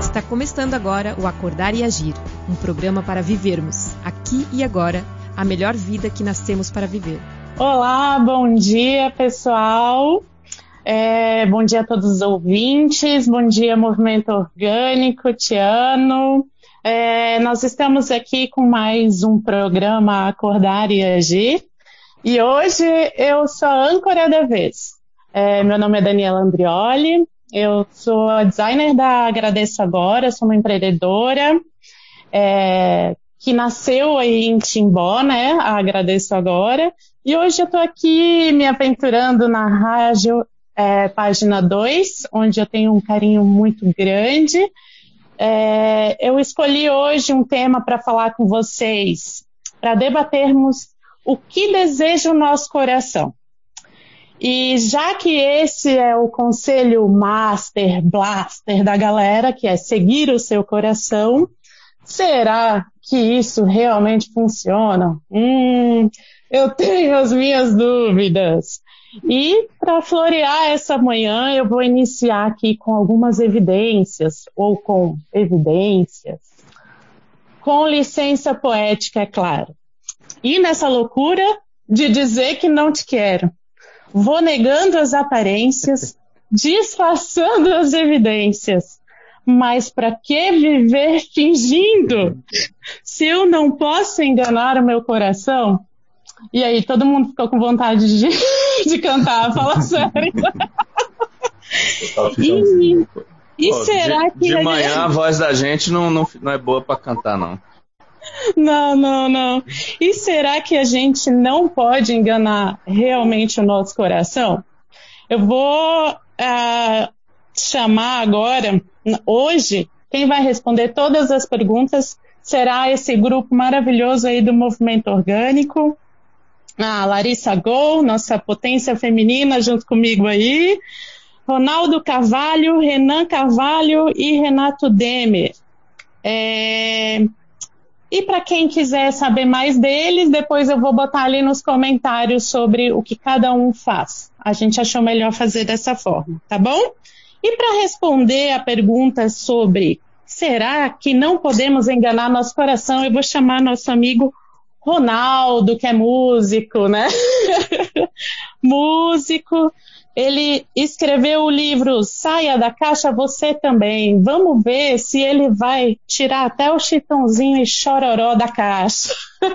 Está começando agora o Acordar e Agir, um programa para vivermos, aqui e agora, a melhor vida que nascemos para viver. Olá, bom dia, pessoal. Bom dia a todos os ouvintes, bom dia, Movimento Orgânico, Tiano. Nós estamos aqui com mais um programa Acordar e Agir, e hoje eu sou a âncora da vez. Meu nome é Daniela Andrioli, eu sou a designer da Agradeço Agora, sou uma empreendedora que nasceu aí em Timbó, né, a Agradeço Agora, e hoje eu estou aqui me aventurando na rádio Página 2, onde eu tenho um carinho muito grande. Eu escolhi hoje um tema para falar com vocês, para debatermos o que deseja o nosso coração. E já que esse é o conselho master, blaster da galera, que é seguir o seu coração, será que isso realmente funciona? Eu tenho as minhas dúvidas. E para florear essa manhã, eu vou iniciar aqui com algumas evidências, com licença poética, é claro. E nessa loucura de dizer que não te quero, vou negando as aparências, disfarçando as evidências. Mas para que viver fingindo, se eu não posso enganar o meu coração? E aí, todo mundo ficou com vontade de cantar, fala sério. E será que... De manhã a voz da gente não é boa para cantar, não. Não. E será que a gente não pode enganar realmente o nosso coração? Eu vou chamar agora, hoje, quem vai responder todas as perguntas será esse grupo maravilhoso aí do Movimento Orgânico. A Larissa Gol, nossa potência feminina, junto comigo aí. Ronaldo Carvalho, Renan Carvalho e Renato Demer. E para quem quiser saber mais deles, depois eu vou botar ali nos comentários sobre o que cada um faz. A gente achou melhor fazer dessa forma, tá bom? E para responder a pergunta sobre será que não podemos enganar nosso coração, eu vou chamar nosso amigo Ronaldo, que é músico, né? Músico. Ele escreveu o livro Saia da Caixa Você Também. Vamos ver se ele vai tirar até o Chitãozinho e Chororó da caixa.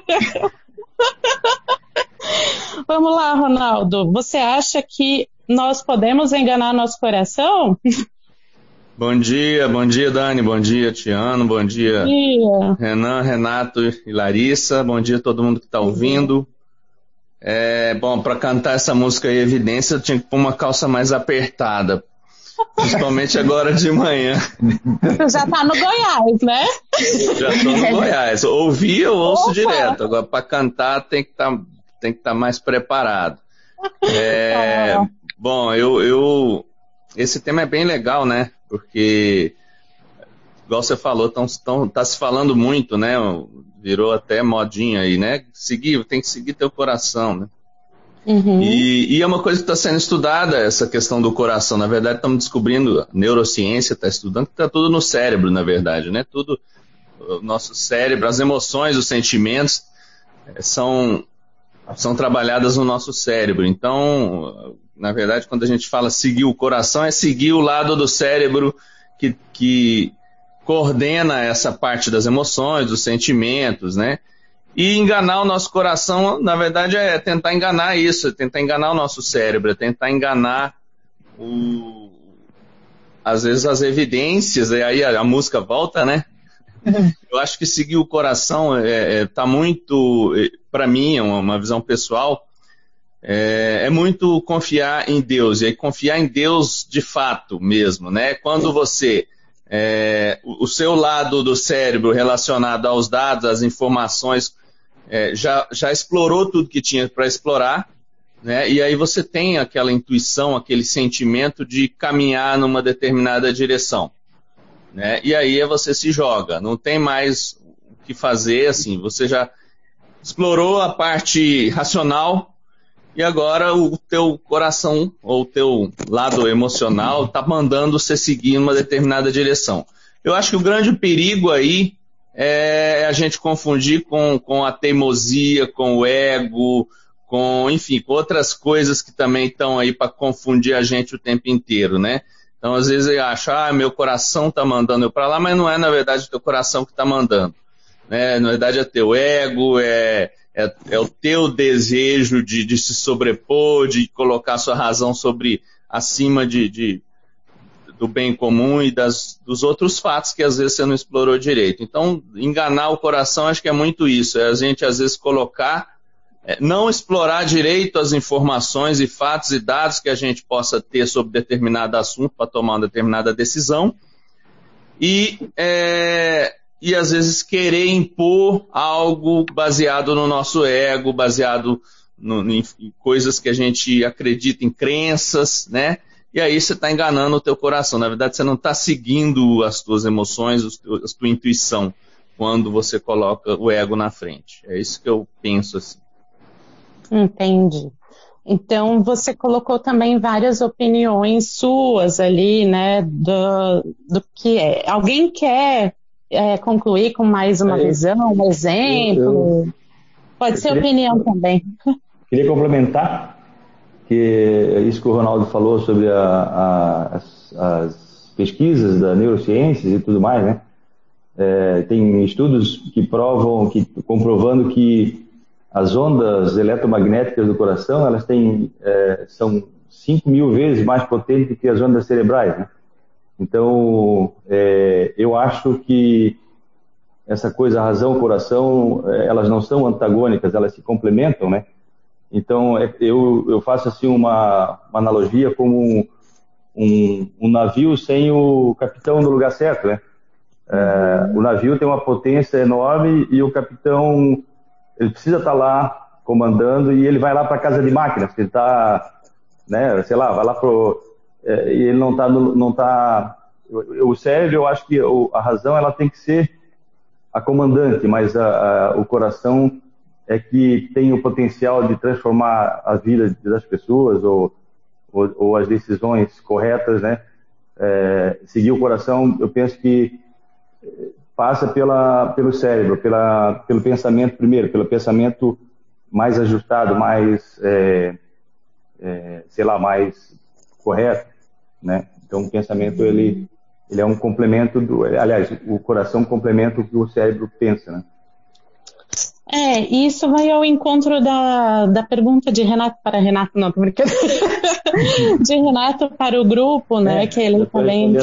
Vamos lá, Ronaldo. Você acha que nós podemos enganar nosso coração? Bom dia, Dani, bom dia, Tiano, bom dia, Renan, Renato e Larissa, bom dia a todo mundo que está ouvindo. Bom, para cantar essa música aí, Evidência, eu tinha que pôr uma calça mais apertada, principalmente agora de manhã. Você já está no Goiás, né? Já estou no Goiás. Ouvir eu ouço direto, agora para cantar tem que estar mais preparado. Bom, esse tema é bem legal, né? Porque, igual você falou, tá se falando muito, né? Virou até modinha aí, né? Tem que seguir teu coração, né? Uhum. E é uma coisa que está sendo estudada, essa questão do coração. Na verdade, estamos descobrindo, a neurociência está estudando que está tudo no cérebro, na verdade, né? Tudo, o nosso cérebro, as emoções, os sentimentos são trabalhadas no nosso cérebro. Então, na verdade, quando a gente fala seguir o coração, é seguir o lado do cérebro que coordena essa parte das emoções, dos sentimentos, né? E enganar o nosso coração, na verdade, é tentar enganar isso, é tentar enganar o nosso cérebro, é tentar enganar às vezes as evidências, e aí a música volta, né? Eu acho que seguir o coração tá muito, para mim, é uma visão pessoal, é muito confiar em Deus, e aí confiar em Deus de fato mesmo, né? Quando você, o seu lado do cérebro relacionado aos dados, às informações, já explorou tudo que tinha para explorar, né? E aí você tem aquela intuição, aquele sentimento de caminhar numa determinada direção, né? E aí você se joga, não tem mais o que fazer, assim, você já explorou a parte racional, e agora o teu coração, ou o teu lado emocional, está mandando você seguir uma determinada direção. Eu acho que o grande perigo aí é a gente confundir com a teimosia, com o ego, enfim, com outras coisas que também estão aí para confundir a gente o tempo inteiro, né? Então, às vezes eu acho, meu coração está mandando eu para lá, mas não é, na verdade, o teu coração que está mandando, né? Na verdade, é teu ego, é o teu desejo de se sobrepor, de colocar sua razão acima do bem comum e dos outros fatos que às vezes você não explorou direito. Então, enganar o coração, acho que é muito isso, é a gente às vezes não explorar direito as informações e fatos e dados que a gente possa ter sobre determinado assunto para tomar uma determinada decisão e às vezes querer impor algo baseado no nosso ego, baseado em coisas que a gente acredita, em crenças, né? E aí você está enganando o teu coração. Na verdade, você não está seguindo as tuas emoções, a tua intuição, quando você coloca o ego na frente. É isso que eu penso assim. Entendi. Então, você colocou também várias opiniões suas ali, né, do que é. Alguém quer concluir com mais uma visão, um exemplo? Pode ser opinião também. Queria complementar que isso que o Ronaldo falou sobre as pesquisas da neurociências e tudo mais, né? Tem estudos que comprovando que as ondas eletromagnéticas do coração, elas são 5.000 vezes mais potentes que as ondas cerebrais, né? Então, eu acho que essa coisa, a razão e o coração, elas não são antagônicas, elas se complementam, né? Então, eu faço assim uma analogia como um navio sem o capitão no lugar certo, né? O navio tem uma potência enorme e o capitão, ele precisa estar lá comandando e ele vai lá para a casa de máquinas, ele está, né, sei lá, vai lá e ele não está. O cérebro, eu acho que a razão ela tem que ser a comandante, mas o coração é que tem o potencial de transformar a vida das pessoas ou as decisões corretas, né? Seguir o coração, eu penso que passa pelo cérebro, pelo pensamento primeiro, pelo pensamento mais ajustado, mais, mais correto, né? Então o pensamento ele é um complemento aliás, o coração complementa o que o cérebro pensa, né? Isso vai ao encontro da pergunta de Renato para Renato, não, tô brincando. De Renato para o grupo, né? Que ele também.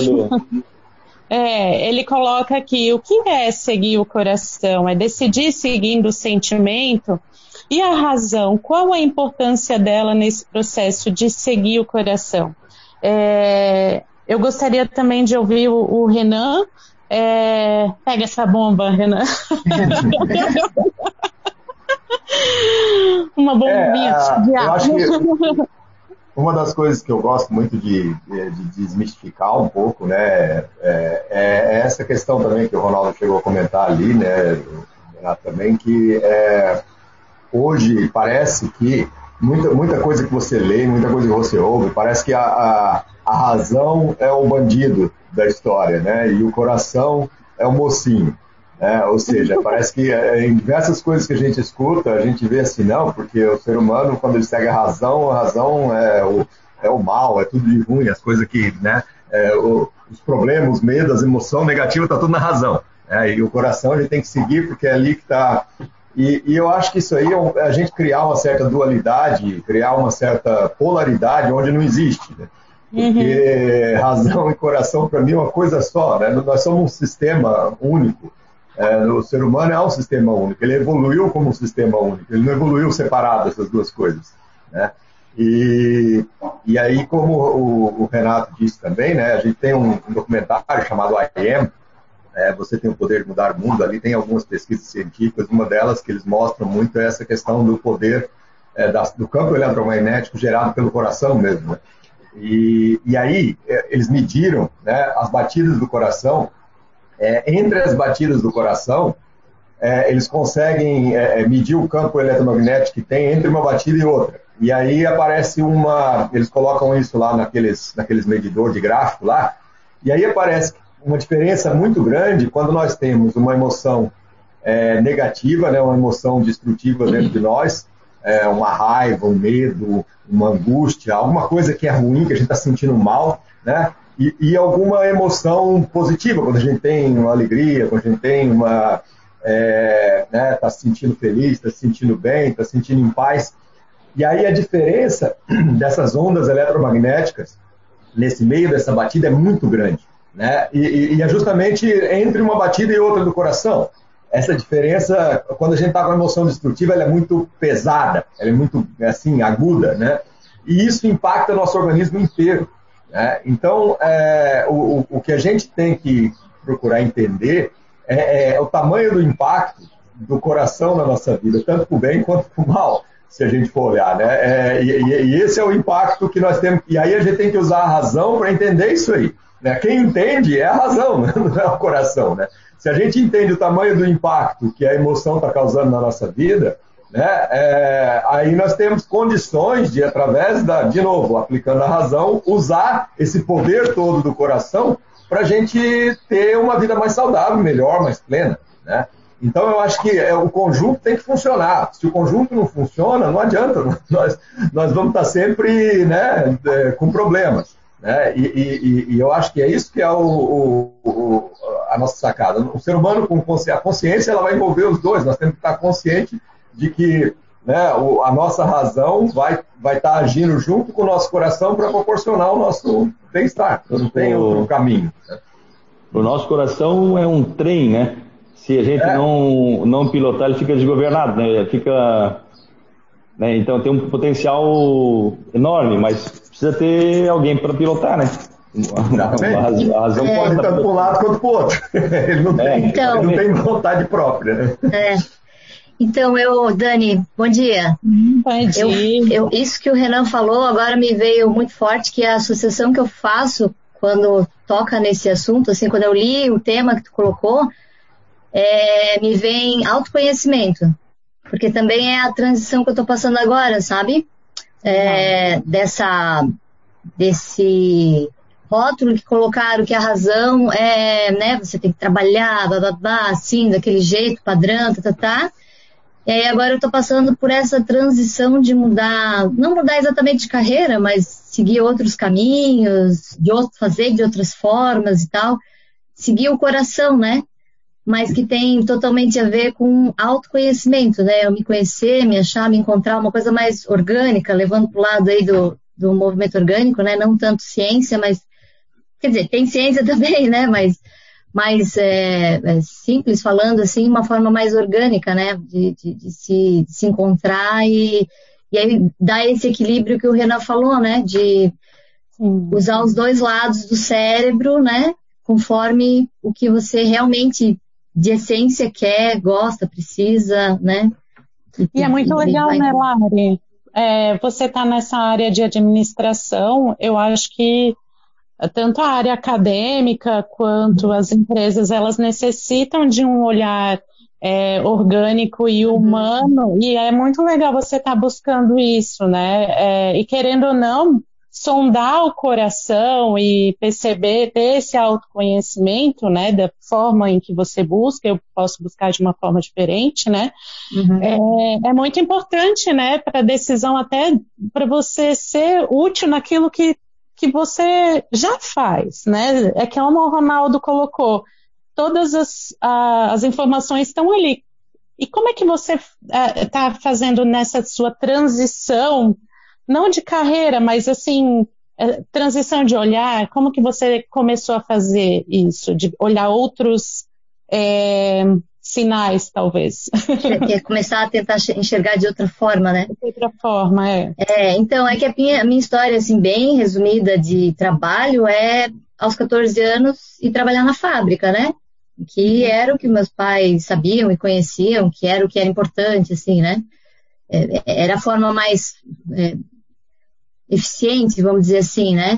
Ele coloca aqui: o que é seguir o coração? É decidir seguindo o sentimento? E a razão? Qual a importância dela nesse processo de seguir o coração? Eu gostaria também de ouvir o Renan. Pega essa bomba, Renan. Uma bombinha de ar. Eu acho que uma das coisas que eu gosto muito de desmistificar um pouco, né, é essa questão também que o Ronaldo chegou a comentar ali, né, também, que hoje parece que muita coisa que você lê, muita coisa que você ouve, parece que a razão é o bandido da história, né? E o coração é o mocinho, né? Ou seja, parece que em diversas coisas que a gente escuta, a gente vê assim, não, porque o ser humano, quando ele segue a razão é o mal, é tudo de ruim, as coisas que, né? Os problemas, os medos, as emoções negativas, tá tudo na razão, né? E o coração ele tem que seguir porque é ali que está. E eu acho que isso aí é a gente criar uma certa dualidade, criar uma certa polaridade onde não existe, né? Porque razão e coração, para mim, é uma coisa só, né? Nós somos um sistema único. O ser humano é um sistema único. Ele evoluiu como um sistema único. Ele não evoluiu separado, essas duas coisas, né? E aí, como o Renato disse também, né? A gente tem um documentário chamado I Am. Você tem o poder de mudar o mundo. Ali tem algumas pesquisas científicas. Uma delas que eles mostram muito é essa questão do poder do campo eletromagnético gerado pelo coração mesmo, né? E aí, eles mediram, né, as batidas do coração. Entre as batidas do coração, eles conseguem medir o campo eletromagnético que tem entre uma batida e outra. E aí aparece eles colocam isso lá naqueles medidores de gráfico lá, e aí aparece uma diferença muito grande quando nós temos uma emoção negativa, né, uma emoção destrutiva dentro de nós, uma raiva, um medo, uma angústia, alguma coisa que é ruim, que a gente está sentindo mal, né, e alguma emoção positiva, quando a gente tem uma alegria, quando a gente tem uma... está se sentindo feliz, está se sentindo bem, está se sentindo em paz. E aí a diferença dessas ondas eletromagnéticas nesse meio dessa batida é muito grande, né? E é justamente entre uma batida e outra do coração. Essa diferença, quando a gente está com uma emoção destrutiva, ela é muito pesada, ela é muito, assim, aguda, né? E isso impacta o nosso organismo inteiro, né? Então, o que a gente tem que procurar entender é o tamanho do impacto do coração na nossa vida, tanto para o bem quanto para o mal, se a gente for olhar, né? E esse é o impacto que nós temos. E aí a gente tem que usar a razão para entender isso aí, né? Quem entende é a razão, né? Não é o coração, né? Se a gente entende o tamanho do impacto que a emoção está causando na nossa vida, né? Aí nós temos condições de, através de novo, aplicando a razão, usar esse poder todo do coração para a gente ter uma vida mais saudável, melhor, mais plena, né? Então eu acho que o conjunto tem que funcionar. Se o conjunto não funciona, não adianta. Nós vamos estar sempre, né, com problemas, né? E eu acho que é isso que é a nossa sacada. O ser humano com a consciência, ela vai envolver os dois. Nós temos que estar consciente de que, né, a nossa razão vai estar agindo junto com o nosso coração para proporcionar o nosso bem-estar. Não tem outro caminho, né? O nosso coração é um trem, né? Se a gente não pilotar, ele fica desgovernado, né? Né? Então tem um potencial enorme, mas precisa ter alguém para pilotar, né? Exatamente. A razão pode ir tanto para um lado quanto para o outro. Ele não tem vontade própria, né? Então, Dani, bom dia. Bom dia. Isso que o Renan falou agora me veio muito forte, que é a associação que eu faço quando toca nesse assunto, assim, quando eu li o tema que tu colocou, me vem autoconhecimento, porque também é a transição que eu estou passando agora, sabe? Desse rótulo que colocaram que a razão né, você tem que trabalhar, assim, daquele jeito, padrão, E aí agora eu estou passando por essa transição de não mudar exatamente de carreira, mas seguir outros caminhos, fazer de outras formas e tal, seguir o coração, né? Mas que tem totalmente a ver com autoconhecimento, né? Eu me conhecer, me achar, me encontrar, uma coisa mais orgânica, levando para o lado aí do movimento orgânico, né? Não tanto ciência, mas... Quer dizer, tem ciência também, né? Mas mais simples, falando assim, uma forma mais orgânica, né? De se encontrar e aí dar esse equilíbrio que o Renan falou, né? De usar os dois lados do cérebro, né? Conforme o que você realmente... de essência quer, gosta, precisa, né? E é muito legal, né, Lari? Você está nessa área de administração, eu acho que tanto a área acadêmica quanto as empresas, elas necessitam de um olhar orgânico e humano, e é muito legal você estar buscando isso, né? E querendo ou não, sondar o coração e perceber, ter esse autoconhecimento, né, da forma em que você busca, eu posso buscar de uma forma diferente, né, é muito importante, né, para a decisão, até para você ser útil naquilo que você já faz, né, é que como o Ronaldo colocou, todas as informações estão ali, e como é que você está fazendo nessa sua transição, não de carreira, mas assim, transição de olhar, como que você começou a fazer isso, de olhar outros sinais, talvez? Começar a tentar enxergar de outra forma, né? De outra forma, então, é que a minha história, assim, bem resumida de trabalho aos 14 anos, ir trabalhar na fábrica, né? Que era o que meus pais sabiam e conheciam, que era o que era importante, assim, né? Era a forma mais... eficiente, vamos dizer assim, né?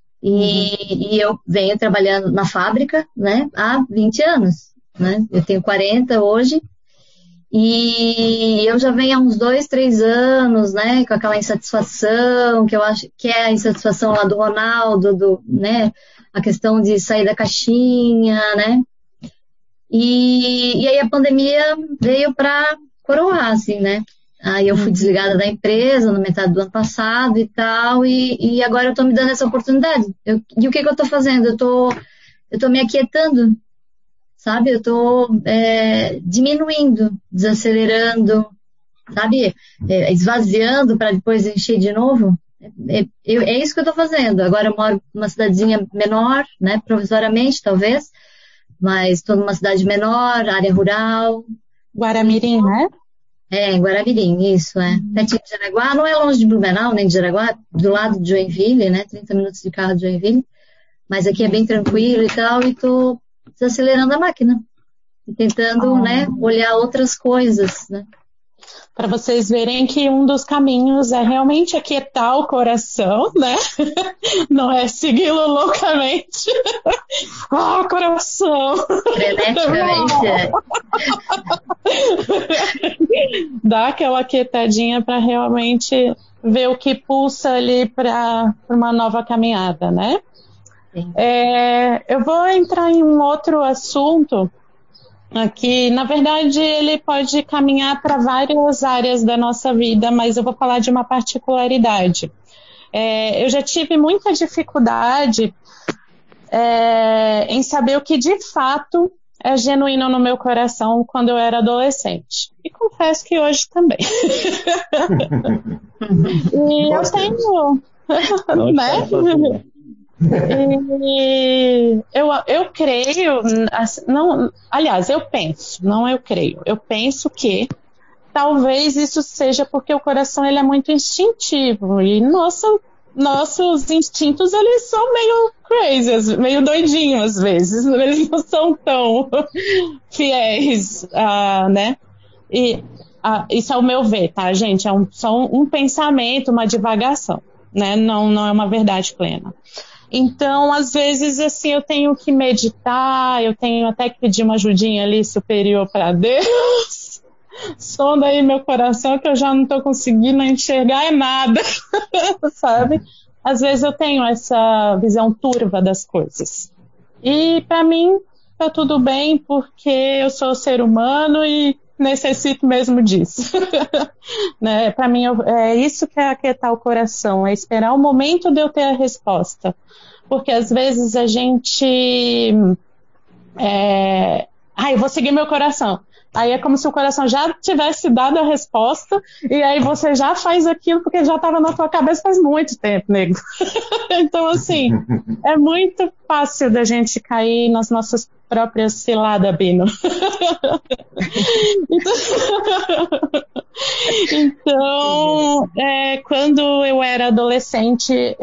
E eu venho trabalhando na fábrica, né, há 20 anos, né? Eu tenho 40 hoje, E eu já venho há uns 2, 3 anos, né, com aquela insatisfação, que eu acho que é a insatisfação lá do Ronaldo, né, a questão de sair da caixinha, né, e aí a pandemia veio para coroar, assim, né, aí eu fui desligada da empresa na metade do ano passado e tal, e agora eu tô me dando essa oportunidade. E o que eu tô fazendo? Eu tô me aquietando, sabe? Eu tô diminuindo, desacelerando, sabe? Esvaziando para depois encher de novo. É isso que eu tô fazendo. Agora eu moro numa cidadezinha menor, né? Provisoriamente, talvez, mas estou numa cidade menor, área rural. Guaramirim, né? Em Guaramirim, isso, pertinho de Jaraguá, não é longe de Blumenau, nem de Jaraguá, do lado de Joinville, né? 30 minutos de carro de Joinville. Mas aqui é bem tranquilo e tal, e tô desacelerando a máquina. E tentando, né, olhar outras coisas, né? Para vocês verem que um dos caminhos é realmente aquietar o coração, né? Não é segui-lo loucamente. Coração! Freneticamente, Dá aquela aquietadinha para realmente ver o que pulsa ali para uma nova caminhada, né? Eu vou entrar em um outro assunto aqui. Na verdade, ele pode caminhar para várias áreas da nossa vida, mas eu vou falar de uma particularidade. Eu já tive muita dificuldade em saber o que de fato é genuíno no meu coração quando eu era adolescente. E confesso que hoje também. E eu tenho... né? E eu creio, não, aliás, eu penso que talvez isso seja porque o coração ele é muito instintivo e nossos instintos eles são meio crazy, meio doidinhos às vezes, eles não são tão fiéis, né? E isso é o meu ver, tá, gente? É só um pensamento, uma divagação, né? Não é uma verdade plena. Então, às vezes, assim, eu tenho que meditar, eu tenho até que pedir uma ajudinha ali superior para Deus. Sonda aí meu coração que eu já não estou conseguindo enxergar nada, sabe? Às vezes eu tenho essa visão turva das coisas. E para mim tá tudo bem porque eu sou ser humano e necessito mesmo disso. Né? Para mim é isso que é aquietar o coração, é esperar o momento de eu ter a resposta. Porque às vezes a gente eu vou seguir meu coração. Aí é como se o coração já tivesse dado a resposta e aí você já faz aquilo porque já estava na tua cabeça faz muito tempo, nego. Então, assim, é muito fácil da gente cair nas nossas próprias ciladas, Bino. Então, quando eu era adolescente,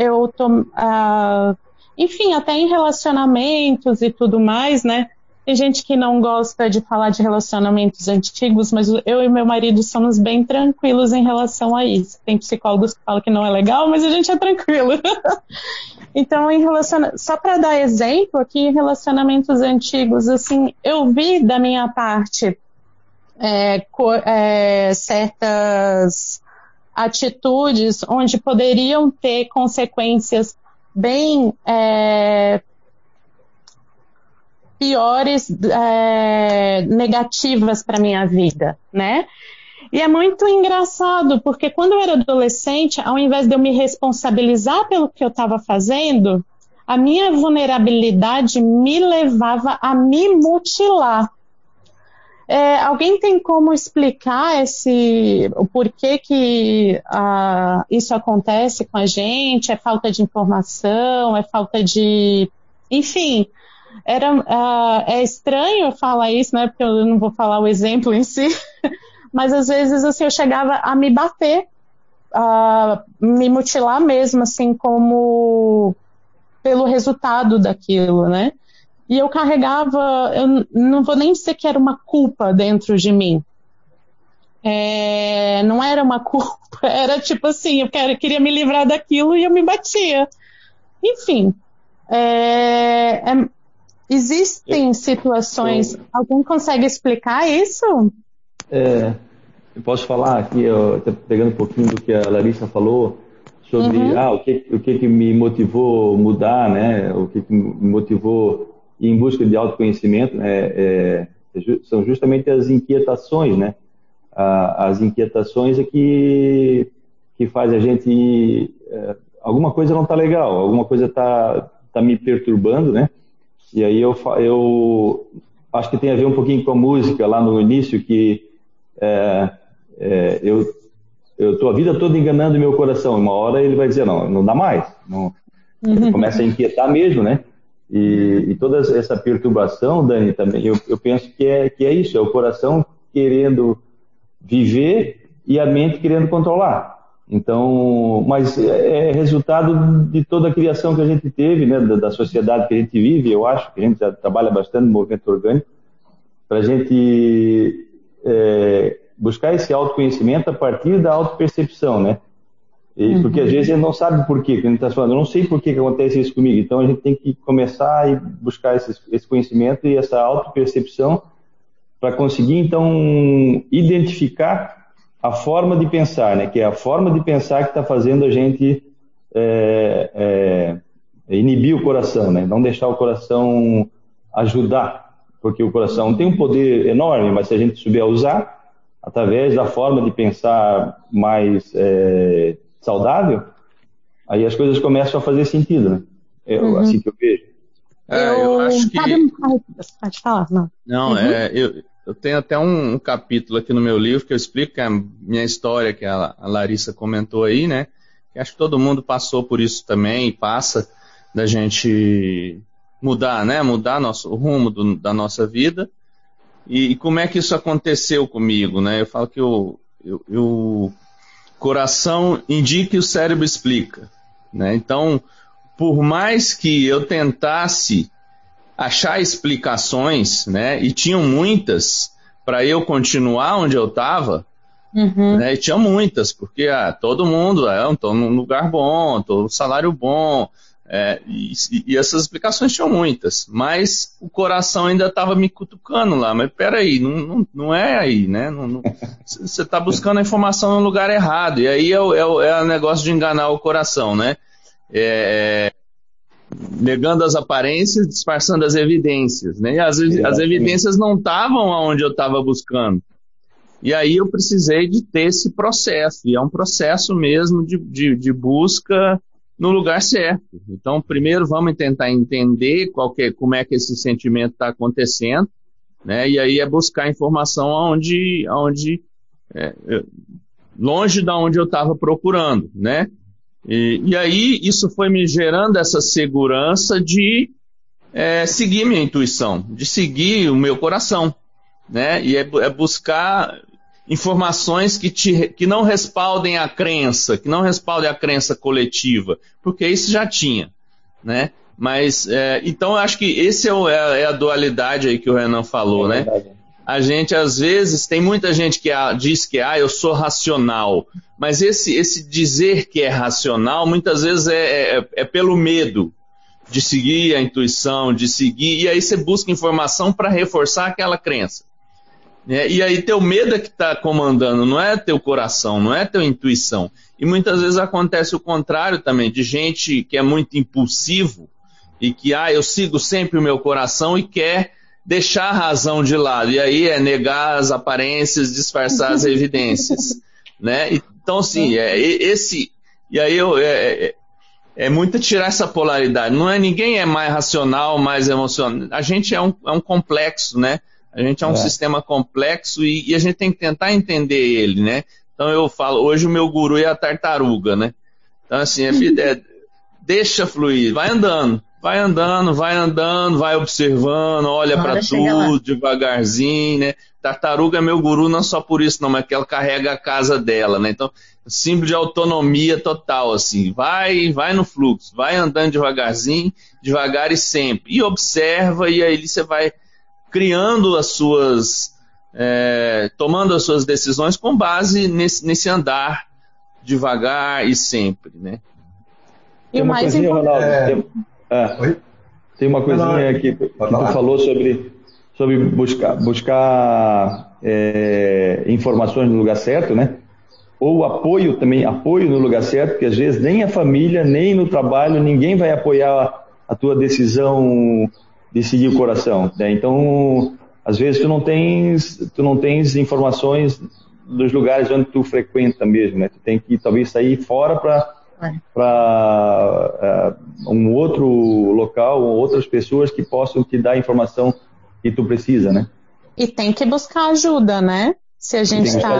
enfim, até em relacionamentos e tudo mais, né? Tem gente que não gosta de falar de relacionamentos antigos, mas eu e meu marido somos bem tranquilos em relação a isso. Tem psicólogos que falam que não é legal, mas a gente é tranquilo. Então, só para dar exemplo aqui, em relacionamentos antigos, assim, eu vi da minha parte certas atitudes onde poderiam ter consequências bem piores, negativas para minha vida, né? E é muito engraçado, porque quando eu era adolescente, ao invés de eu me responsabilizar pelo que eu estava fazendo, a minha vulnerabilidade me levava a me mutilar. Alguém tem como explicar o porquê que isso acontece com a gente? É falta de informação? É falta de... Enfim... é estranho eu falar isso, né? Porque eu não vou falar o exemplo em si, mas às vezes assim, eu chegava a me bater, a me mutilar mesmo, assim, como pelo resultado daquilo, né? E eu carregava, eu não vou nem dizer que era uma culpa dentro de mim. Não era uma culpa, era tipo assim, eu queria me livrar daquilo e eu me batia. Enfim, existem situações... Alguém consegue explicar isso? Eu posso falar aqui, pegando um pouquinho do que a Larissa falou, sobre o que me motivou a mudar, né? O que me motivou ir em busca de autoconhecimento, né? São justamente as inquietações, né? As inquietações é que faz a gente... alguma coisa não está legal, alguma coisa está me perturbando, né? E aí eu acho que tem a ver um pouquinho com a música lá no início, que eu estou a vida toda enganando meu coração. Uma hora ele vai dizer, não dá mais. Não, começa a inquietar mesmo, né? E toda essa perturbação, Dani, também, eu penso que é isso, é o coração querendo viver e a mente querendo controlar. Então, mas é resultado de toda a criação que a gente teve, né, da sociedade que a gente vive. Eu acho que a gente já trabalha bastante no movimento orgânico, para a gente buscar esse autoconhecimento a partir da autopercepção, né? Porque às vezes a gente não sabe por quê, que a gente está falando, eu não sei por que acontece isso comigo. Então a gente tem que começar e buscar esse conhecimento e essa autopercepção para conseguir então identificar a forma de pensar, né? Que é a forma de pensar que está fazendo a gente inibir o coração, né? Não deixar o coração ajudar, porque o coração tem um poder enorme, mas se a gente souber usar através da forma de pensar mais saudável, aí as coisas começam a fazer sentido, né? Assim que eu vejo. Eu acho que... Pode falar, não. Não, eu tenho até um capítulo aqui no meu livro que eu explico, que é a minha história, que a Larissa comentou aí, né? Que acho que todo mundo passou por isso também, e passa, da gente mudar, né? Mudar o rumo da nossa vida. E como é que isso aconteceu comigo, né? Eu falo que o coração indica e o cérebro explica, né? Então, por mais que eu tentasse achar explicações, né? E tinham muitas para eu continuar onde eu estava, né? E tinha muitas, porque todo mundo, estou num lugar bom, estou num salário bom, e essas explicações tinham muitas, mas o coração ainda estava me cutucando lá, mas peraí, não é aí, né? Você está buscando a informação no lugar errado, e aí é o negócio de enganar o coração, né? Negando as aparências, disfarçando as evidências, né? E as evidências não estavam onde eu estava buscando. E aí eu precisei de ter esse processo, e é um processo mesmo de busca no lugar certo. Então, primeiro vamos tentar entender como é que esse sentimento está acontecendo, né? E aí é buscar informação longe da onde eu estava procurando, né? E aí isso foi me gerando essa segurança de seguir minha intuição, de seguir o meu coração, né? E é buscar informações que não respaldem a crença, que não respaldem a crença coletiva, porque isso já tinha, né? Mas, então eu acho que esse é a dualidade aí que o Renan falou, né? A gente, às vezes, tem muita gente que diz que eu sou racional, mas esse dizer que é racional, muitas vezes é pelo medo de seguir a intuição, de seguir, e aí você busca informação para reforçar aquela crença. E aí teu medo é que está comandando, não é teu coração, não é tua intuição. E muitas vezes acontece o contrário também, de gente que é muito impulsivo e que, eu sigo sempre o meu coração e quer deixar a razão de lado. E aí é negar as aparências, disfarçar as evidências, né? Então, assim, e aí é muito tirar essa polaridade. Ninguém é mais racional, mais emocional. A gente é um complexo, né? A gente é um sistema complexo e a gente tem que tentar entender ele, né? Então eu falo, hoje o meu guru é a tartaruga, né? Então assim, deixa fluir, vai andando, vai observando, olha para tudo devagarzinho, né? Tartaruga é meu guru não só por isso não, mas que ela carrega a casa dela, né? Então, símbolo de autonomia total, assim, vai no fluxo, vai andando devagarzinho, devagar e sempre, e observa, e aí você vai criando tomando as suas decisões com base nesse andar devagar e sempre, né? E o mais importante... Tem uma coisinha que tu falou sobre buscar informações no lugar certo, né? Ou apoio também, apoio no lugar certo, porque às vezes nem a família, nem no trabalho, ninguém vai apoiar a tua decisão de seguir o coração, né? Então, às vezes tu não tens informações dos lugares onde tu frequenta mesmo, né? Tu tem que talvez sair fora para um outro local, ou outras pessoas que possam te dar a informação que tu precisa, né? E tem que buscar ajuda, né? Se a gente está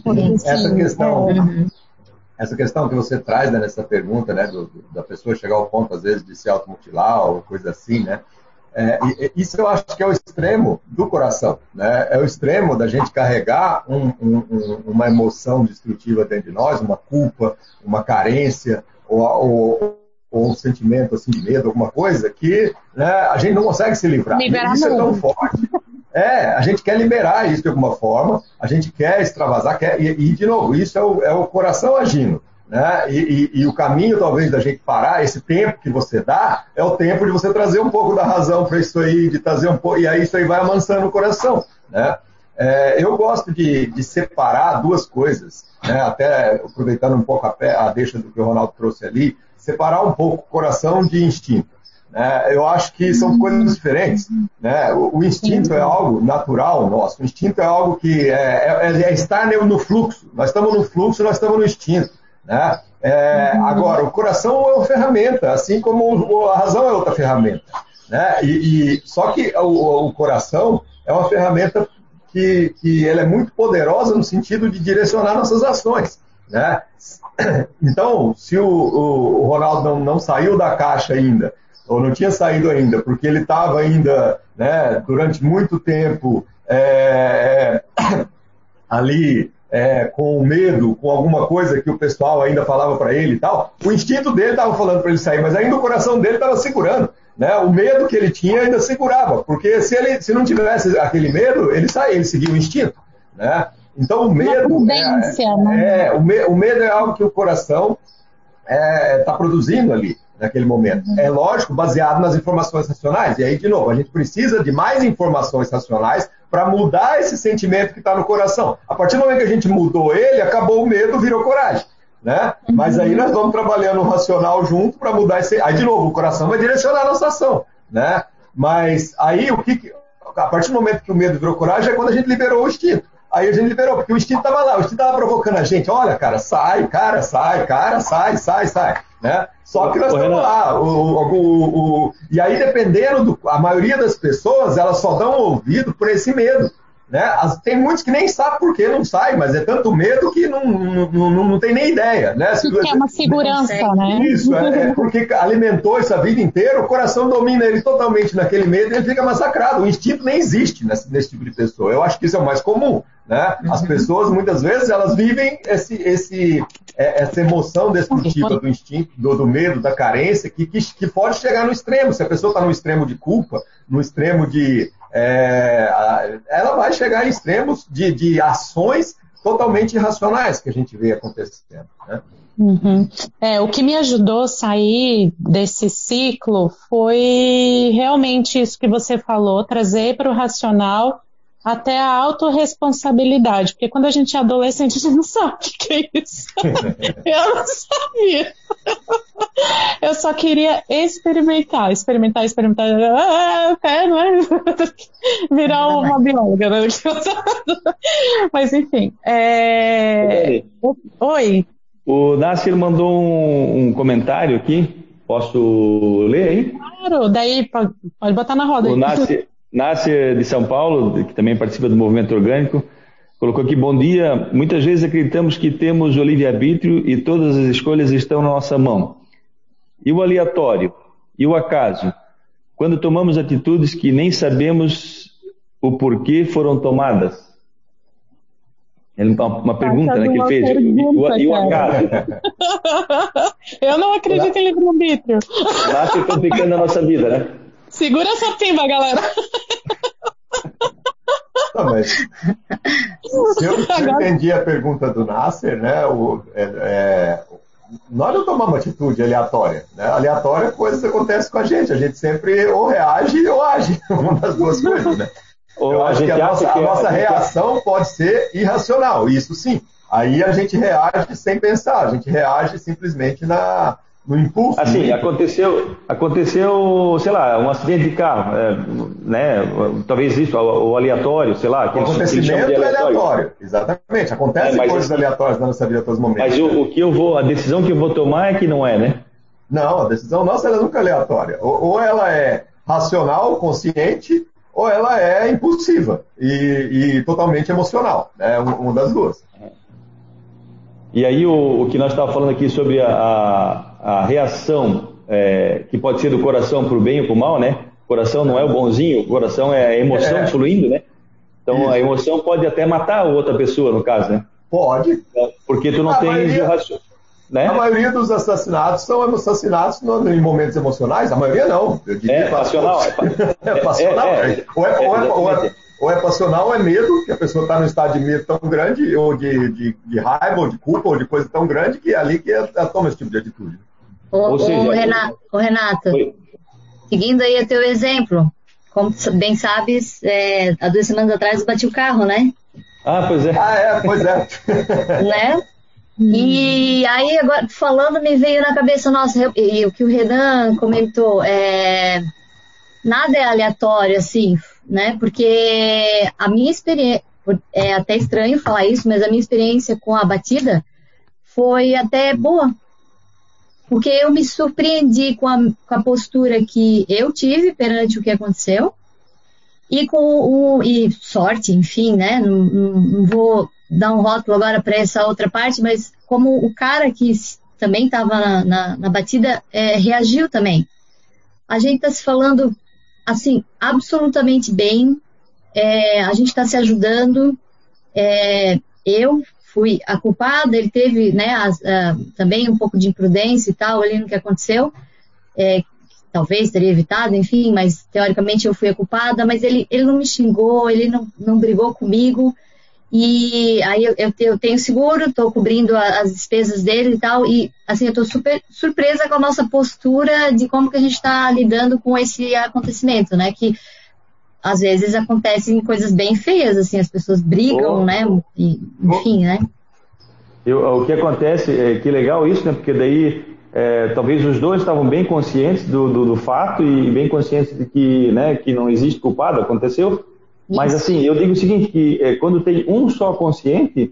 essa questão que você traz, né, nessa pergunta, né, da pessoa chegar ao ponto, às vezes, de se automutilar ou coisa assim, né? Isso eu acho que é o extremo do coração, né? É o extremo da gente carregar uma emoção destrutiva dentro de nós, uma culpa, uma carência, ou um sentimento assim, de medo, alguma coisa, que, né, a gente não consegue se livrar. Isso é tão forte. A gente quer liberar isso de alguma forma, a gente quer extravasar, e de novo, isso é o coração agindo, né? E o caminho, talvez, da gente parar, esse tempo que você dá, é o tempo de você trazer um pouco da razão para isso aí, de trazer um pouco, e aí isso aí vai amansando o coração, né? Eu gosto de separar duas coisas, né? Até aproveitando um pouco a deixa do que o Ronaldo trouxe ali, separar um pouco o coração de instinto. Eu acho que são coisas diferentes, né? O instinto é algo natural nosso, o instinto é algo que é estar no fluxo, nós estamos no fluxo, nós estamos no instinto, né? Agora, o coração é uma ferramenta, assim como a razão é outra ferramenta, né? Só que o coração é uma ferramenta que ela é muito poderosa no sentido de direcionar nossas ações, né? Então, se o Ronaldo não saiu da caixa ainda, ou não tinha saído ainda, porque ele estava ainda, né, durante muito tempo ali com medo, com alguma coisa que o pessoal ainda falava para ele e tal, o instinto dele estava falando para ele sair, mas ainda o coração dele estava segurando, né? O medo que ele tinha ainda segurava, porque se não tivesse aquele medo, ele saía, ele seguia o instinto, né? Então o medo, o medo é algo que o coração está produzindo ali naquele momento. É lógico, baseado nas informações racionais. E aí, de novo, a gente precisa de mais informações racionais para mudar esse sentimento que está no coração. A partir do momento que a gente mudou ele, acabou o medo, virou coragem, né? Mas aí nós vamos trabalhando o racional junto para mudar esse... Aí, de novo, o coração vai direcionar a nossa ação, né? Mas aí, a partir do momento que o medo virou coragem, é quando a gente liberou o instinto. Aí a gente liberou, porque o instinto estava lá, o instinto estava provocando a gente. Olha, cara, sai, sai. Né? Só que nós estamos lá. E aí, dependendo a maioria das pessoas, elas só dão ouvido por esse medo. Né? Tem muitos que nem sabem por que não sai, mas é tanto medo que não tem nem ideia. Né? Que é uma segurança, né? Isso, porque alimentou isso a vida inteira, o coração domina ele totalmente naquele medo e ele fica massacrado. O instinto nem existe nesse tipo de pessoa. Eu acho que isso é o mais comum. Né? As pessoas, muitas vezes, elas vivem essa emoção destrutiva do instinto, do medo, da carência, que pode chegar no extremo. Se a pessoa está no extremo de culpa, no extremo de... ela vai chegar em extremos de ações totalmente irracionais que a gente vê acontecendo, né? O que me ajudou a sair desse ciclo foi realmente isso que você falou, trazer para o racional até a autorresponsabilidade, porque quando a gente é adolescente, a gente não sabe o que é isso. Eu não sabia. Eu só queria experimentar. Até, né? Virar uma bióloga, né? Mas enfim. Oi. O Nasser mandou um comentário aqui. Posso ler aí? Claro, daí pode botar na roda. O Nasser de São Paulo, que também participa do movimento orgânico, colocou aqui: bom dia, muitas vezes acreditamos que temos o livre-arbítrio e todas as escolhas estão na nossa mão. E o aleatório? E o acaso? Quando tomamos atitudes que nem sabemos o porquê foram tomadas? É uma pergunta, né, que ele fez. E o acaso? Eu não acredito em livre-arbítrio. Nascer complicando a nossa vida, né? Segura essa pimba, galera. Não, mas se eu entendi a pergunta do Nasser, né? Nós não tomamos atitude aleatória, né? Aleatória, coisas acontecem com a gente sempre ou reage ou age, uma das duas coisas, né? Eu acho que a nossa reação pode ser irracional, isso sim. Aí a gente reage sem pensar, a gente reage simplesmente no impulso. Assim, aconteceu, sei lá, um acidente de carro, né? Talvez isso, o aleatório, sei lá. O acontecimento é aleatório, exatamente. Acontecem coisas aleatórias na nossa vida a todos os momentos. Mas a decisão que eu vou tomar é que não é, né? Não, a decisão nossa ela nunca é aleatória. Ou ela é racional, consciente, ou ela é impulsiva e totalmente emocional, né? Uma das duas. E aí o que nós estávamos falando aqui sobre a reação que pode ser do coração para o bem ou para o mal, né? O coração não é o bonzinho, o coração é a emoção fluindo, né? Então isso. A emoção pode até matar a outra pessoa, no caso, né? Pode. Porque tu não tens o raciocínio. Né? A maioria dos assassinatos são assassinatos em momentos emocionais, a maioria não. Eu diria passional. É passional. Ou é passional ou é medo, que a pessoa está num estado de medo tão grande, ou de raiva, ou de culpa, ou de coisa tão grande, que é ali que ela toma esse tipo de atitude. Renato, seguindo aí o teu exemplo, como bem sabes, há 2 semanas atrás eu bati o carro, né? Pois é. Pois é. Né? E aí, agora, falando, me veio na cabeça, nossa, e o que o Renan comentou, nada é aleatório, assim, né? Porque a minha experiência, é até estranho falar isso, mas a minha experiência com a batida foi até boa. Porque eu me surpreendi com a postura que eu tive perante o que aconteceu e e sorte, enfim, né? Não vou dar um rótulo agora para essa outra parte, mas como o cara que também estava na batida reagiu também. A gente está se falando, assim, absolutamente bem, a gente está se ajudando, eu fui a culpada, ele teve, né, também um pouco de imprudência e tal ali no que aconteceu, talvez teria evitado, enfim, mas teoricamente eu fui a culpada, mas ele não me xingou, ele não brigou comigo. E aí eu tenho seguro, estou cobrindo as despesas dele e tal, e assim, eu estou super surpresa com a nossa postura de como que a gente está lidando com esse acontecimento, né, que às vezes acontecem coisas bem feias, assim, as pessoas brigam, né, enfim, né. O que acontece, que legal isso, né, porque daí talvez os dois estavam bem conscientes do fato e bem conscientes de que, né, que não existe culpado, aconteceu. Mas assim, eu digo o seguinte, que quando tem um só consciente,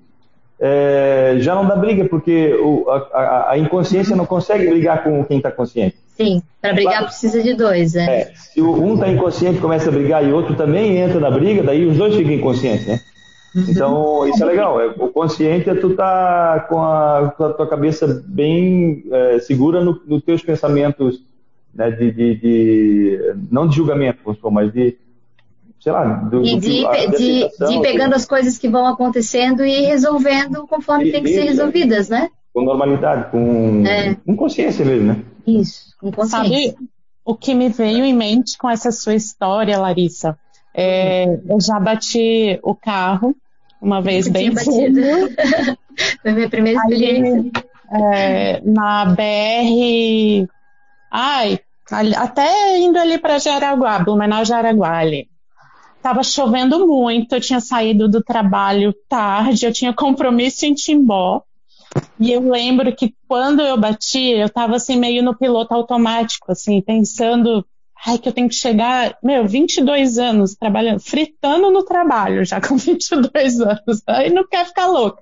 já não dá briga, porque a inconsciência não consegue brigar com quem está consciente. Sim, para brigar precisa de 2, se um está inconsciente, começa a brigar e o outro também entra na briga, daí os dois ficam inconscientes, né? Então, isso é legal. O consciente é tu tá com a tua cabeça bem segura nos teus pensamentos, né, não de julgamento, mas de sei lá, de ir pegando as coisas que vão acontecendo e resolvendo conforme tem que ser resolvidas, né? Com normalidade, com consciência mesmo, né? Isso, com consciência. Sabe o que me veio em mente com essa sua história, Larissa? Eu já bati o carro uma vez bem cedo. Foi a minha primeira experiência. Na BR... até indo ali para Jaraguá, Blumenau, Jaraguá ali. Tava chovendo muito, eu tinha saído do trabalho tarde, eu tinha compromisso em Timbó. E eu lembro que quando eu bati, eu tava assim meio no piloto automático, assim, pensando, que eu tenho que chegar, 22 anos trabalhando, fritando no trabalho já com 22 anos, aí não quer ficar louca.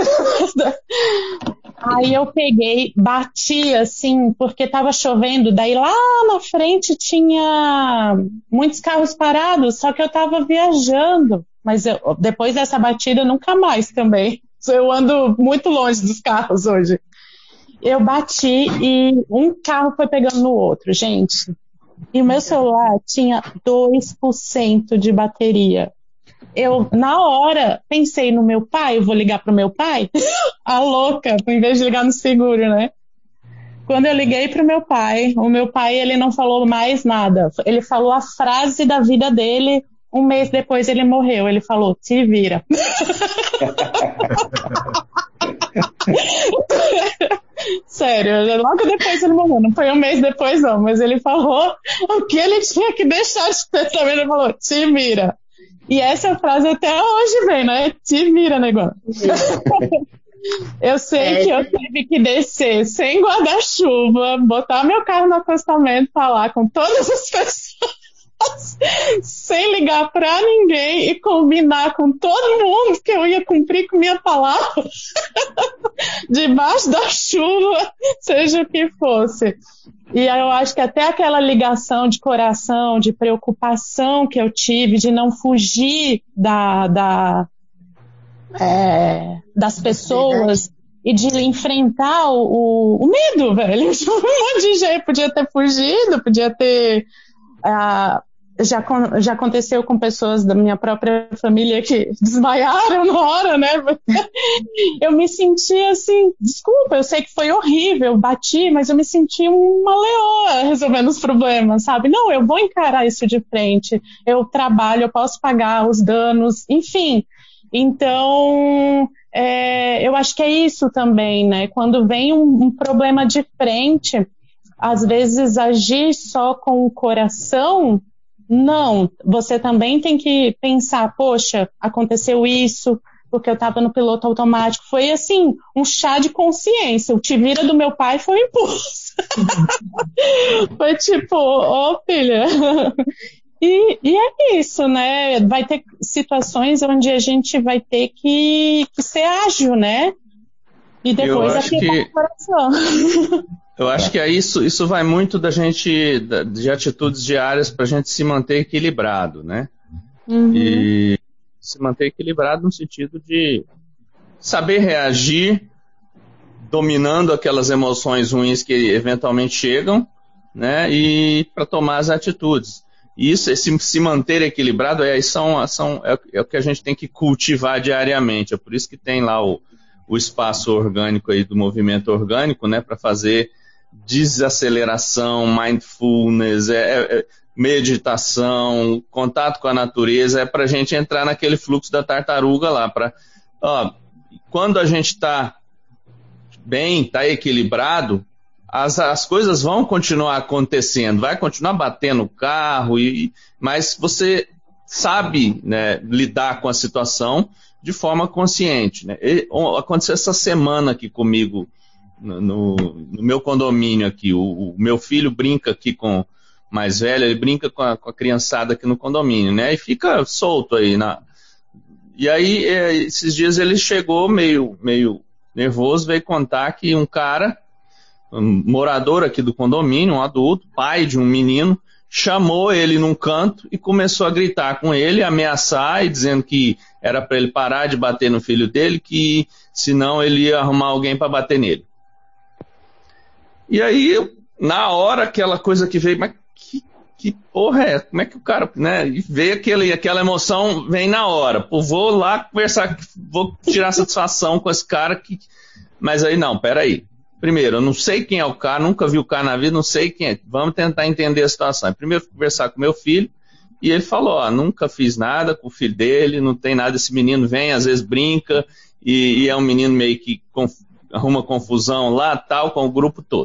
Aí eu peguei, bati assim, porque tava chovendo, daí lá na frente tinha muitos carros parados, só que eu tava viajando, mas depois dessa batida nunca mais também, eu ando muito longe dos carros hoje. Eu bati e um carro foi pegando no outro, gente, e o meu celular tinha 2% de bateria. Eu, na hora, pensei no meu pai, eu vou ligar pro meu pai, a louca, em vez de ligar no seguro, né? Quando eu liguei pro meu pai, o meu pai, ele não falou mais nada. Ele falou a frase da vida dele, 1 mês depois ele morreu. Ele falou, te vira. Sério, logo depois ele morreu, não foi 1 mês depois não, mas ele falou o que ele tinha que deixar de ter também, ele falou, te vira. E essa frase até hoje vem, né? Te vira, negócio. Eu sei que eu tive que descer sem guarda-chuva, botar meu carro no acostamento, falar com todas as pessoas, sem ligar pra ninguém e combinar com todo mundo que eu ia cumprir com minha palavra, debaixo da chuva, seja o que fosse. E aí eu acho que até aquela ligação de coração, de preocupação que eu tive, de não fugir das pessoas e de enfrentar o medo, velho. Um monte de gente podia ter fugido, podia ter... Já aconteceu com pessoas da minha própria família que desmaiaram na hora, né? Eu me senti assim, desculpa, eu sei que foi horrível, bati, mas eu me senti uma leoa resolvendo os problemas, sabe? Não, eu vou encarar isso de frente, eu trabalho, eu posso pagar os danos, enfim. Então, eu acho que é isso também, né? Quando vem um problema de frente, às vezes agir só com o coração, não. Você também tem que pensar, poxa, aconteceu isso, porque eu estava no piloto automático. Foi assim, um chá de consciência. O te vira do meu pai foi um impulso. Foi tipo, filha... E é isso, né? Vai ter situações onde a gente vai ter que ser ágil, né? E depois aquietar o coração. Eu acho que isso vai muito da gente, de atitudes diárias para a gente se manter equilibrado, né? Uhum. E se manter equilibrado no sentido de saber reagir, dominando aquelas emoções ruins que eventualmente chegam, né? E para tomar as atitudes. Isso, se manter equilibrado, é o que a gente tem que cultivar diariamente. É por isso que tem lá o espaço orgânico aí do movimento orgânico, né, para fazer desaceleração, mindfulness, meditação, contato com a natureza, para a gente entrar naquele fluxo da tartaruga lá. Quando a gente está bem, está equilibrado, as coisas vão continuar acontecendo, vai continuar batendo o carro, mas você sabe, né, lidar com a situação de forma consciente, né? Aconteceu essa semana aqui comigo, no meu condomínio aqui. O meu filho brinca aqui com o mais velho, ele brinca com a criançada aqui no condomínio, né? E fica solto aí. E aí, esses dias ele chegou meio nervoso, veio contar que um cara, um morador aqui do condomínio, um adulto, pai de um menino, chamou ele num canto e começou a gritar com ele, ameaçar e dizendo que era para ele parar de bater no filho dele, que senão ele ia arrumar alguém para bater nele. E aí, na hora, aquela coisa que veio, mas que porra é? Como é que o cara, né? E veio aquela emoção, vem na hora. Pô, vou lá conversar, vou tirar satisfação com esse cara. Mas aí não, peraí. Primeiro, eu não sei quem é o cara, nunca vi o cara na vida, não sei quem é. Vamos tentar entender a situação. Primeiro, conversar com meu filho, e ele falou, nunca fiz nada com o filho dele, não tem nada, esse menino vem, às vezes brinca, e é um menino meio que arruma confusão lá, tal, com o grupo todo.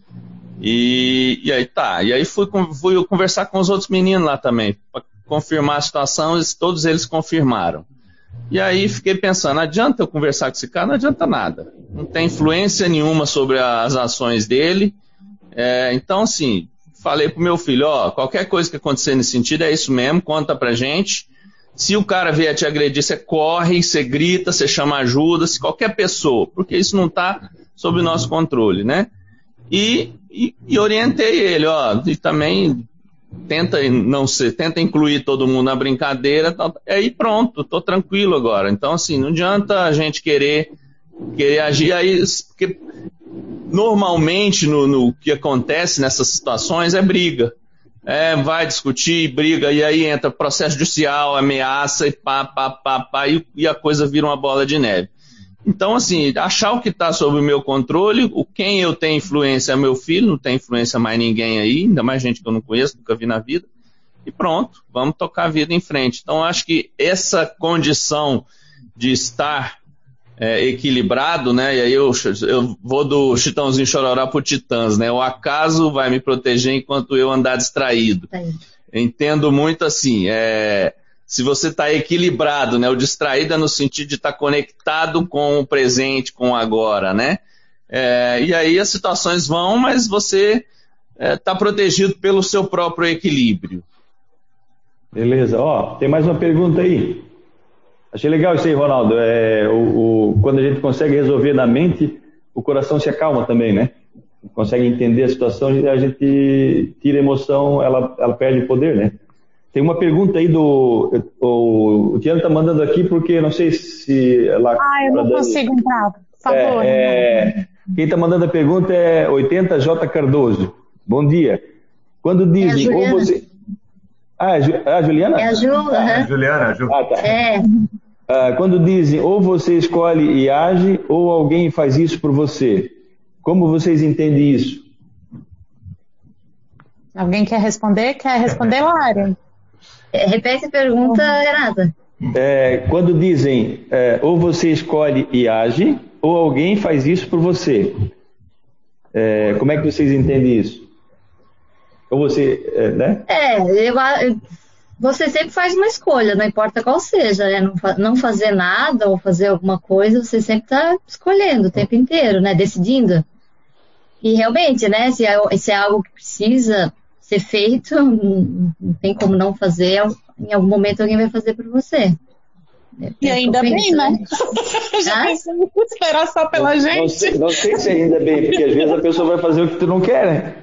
E aí tá, e aí fui conversar com os outros meninos lá também, para confirmar a situação, todos eles confirmaram. E aí fiquei pensando, não adianta eu conversar com esse cara? Não adianta nada. Não tem influência nenhuma sobre as ações dele. Então, assim, falei pro meu filho, qualquer coisa que acontecer nesse sentido, é isso mesmo, conta pra gente. Se o cara vier te agredir, você corre, você grita, você chama ajuda, se qualquer pessoa, porque isso não está sob o nosso controle, né? E orientei ele, e também tenta incluir todo mundo na brincadeira, aí pronto, tô tranquilo agora. Então, assim, não adianta a gente querer agir aí, porque normalmente no que acontece nessas situações é briga. Vai discutir, briga, e aí entra processo judicial, ameaça, e e a coisa vira uma bola de neve. Então, assim, achar o que está sob o meu controle, quem eu tenho influência é meu filho, não tem influência mais ninguém aí, ainda mais gente que eu não conheço, nunca vi na vida, e pronto, vamos tocar a vida em frente. Então, acho que essa condição de estar equilibrado, né, e aí eu vou do Chitãozinho Chororó pro Titãs, né, o acaso vai me proteger enquanto eu andar distraído. Entendo muito assim, se você está equilibrado, né? O distraído é no sentido de estar conectado com o presente, com o agora, né? E aí as situações vão, mas você está protegido pelo seu próprio equilíbrio. Beleza. Tem mais uma pergunta aí. Achei legal isso aí, Ronaldo. Quando a gente consegue resolver na mente, o coração se acalma também, né? Consegue entender a situação e a gente tira a emoção, ela perde o poder, né? Tem uma pergunta aí o Tiano está mandando aqui porque não sei se ela... eu não consigo entrar, por favor. Quem está mandando a pergunta é 80J Cardoso. Bom dia. Quando dizem... ou você... a Juliana? É a Ju. Juliana, a Ju. Tá. Quando dizem ou você escolhe e age ou alguém faz isso por você, como vocês entendem isso? Alguém quer responder? Quer responder, Lara? Repete a pergunta, Renata. Quando dizem ou você escolhe e age ou alguém faz isso por você, como é que vocês entendem isso? Ou você, né? Você sempre faz uma escolha, não importa qual seja, né? Não fazer nada ou fazer alguma coisa, você sempre está escolhendo o tempo inteiro, né? Decidindo. E realmente, né? Se é algo que precisa ser feito, não tem como não fazer. Em algum momento alguém vai fazer por você. E ainda bem, né? Já pensamos em esperar só pela gente. Não sei se ainda bem, porque às vezes a pessoa vai fazer o que tu não quer, né?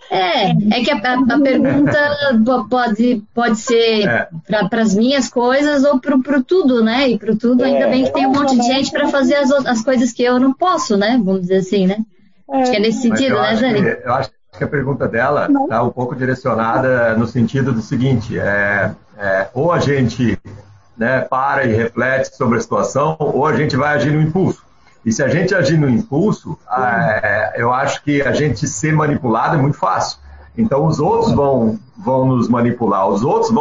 É que a pergunta pode ser para as minhas coisas ou para tudo, né? E para tudo, ainda bem que tem um monte de gente para fazer as coisas que eu não posso, né? Vamos dizer assim, né? Acho que é nesse sentido, né, Jane? Eu acho que a pergunta dela está um pouco direcionada no sentido do seguinte: ou a gente, né, para e reflete sobre a situação, ou a gente vai agir no impulso. E se a gente agir no impulso, eu acho que a gente ser manipulado é muito fácil. Então os outros vão nos manipular, os outros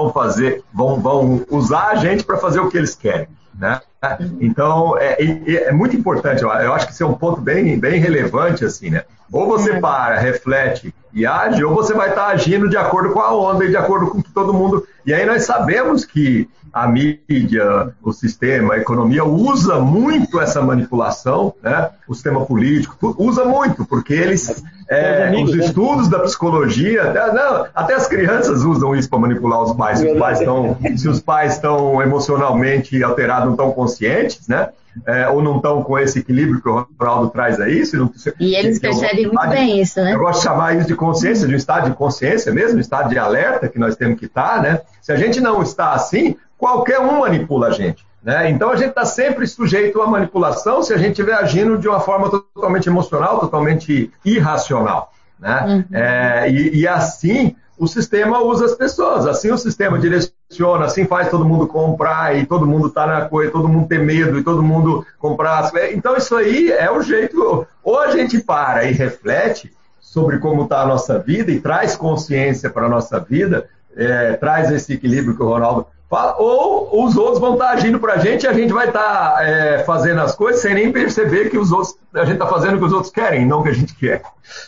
vão usar a gente para fazer o que eles querem, né? Então é muito importante. Eu acho que isso é um ponto bem relevante, assim, né? Ou você para, reflete e age, ou você vai estar agindo de acordo com a onda e de acordo com que todo mundo... E aí nós sabemos que a mídia, o sistema, a economia usa muito essa manipulação, né? O sistema político usa muito, porque eles, os estudos da psicologia, até as crianças usam isso para manipular os pais. Se os pais estão emocionalmente alterados, não estão conscientes, né? Ou não estão com esse equilíbrio que o Ronaldo traz aí. E eles percebem muito bem isso, né? Eu gosto de chamar isso de consciência, de um estado de consciência mesmo, um estado de alerta que nós temos que estar, né? Se a gente não está assim, qualquer um manipula a gente, né? Então a gente está sempre sujeito à manipulação se a gente estiver agindo de uma forma totalmente emocional, totalmente irracional, né? E assim o sistema usa as pessoas, assim o sistema direciona, assim faz todo mundo comprar e todo mundo está na coisa, todo mundo tem medo e todo mundo comprar. Então isso aí é o jeito, ou a gente para e reflete sobre como está a nossa vida e traz consciência para a nossa vida, traz esse equilíbrio que o Ronaldo fala, ou os outros vão estar agindo para a gente e a gente vai estar fazendo as coisas sem nem perceber que a gente está fazendo o que os outros querem, não o que a gente quer.